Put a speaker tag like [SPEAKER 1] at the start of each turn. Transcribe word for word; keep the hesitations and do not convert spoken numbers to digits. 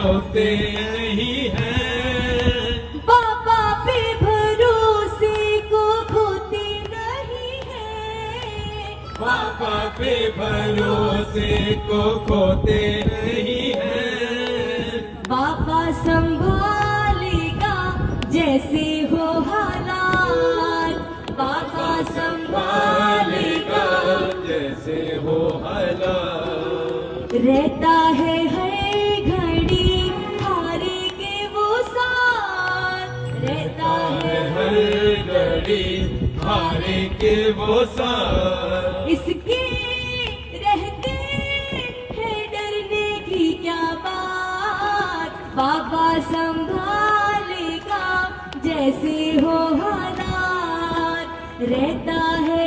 [SPEAKER 1] खोते नहीं हैं।
[SPEAKER 2] बाबा पे भरोसे को खोते नहीं हैं।
[SPEAKER 1] बाबा पे भरोसे को खोते नहीं हैं।
[SPEAKER 2] बाबा संभालेगा जैसे हो हालात। बाबा संभालेगा
[SPEAKER 1] जैसे हो हालात।
[SPEAKER 2] रहता है हर घड़ी हारे के वो साथ। रहता है
[SPEAKER 1] हर घड़ी हारे के वो साथ।
[SPEAKER 2] इसके रहते हैं डरने की क्या बात। बाबा संभालेगा जैसे हो हालात। रहता है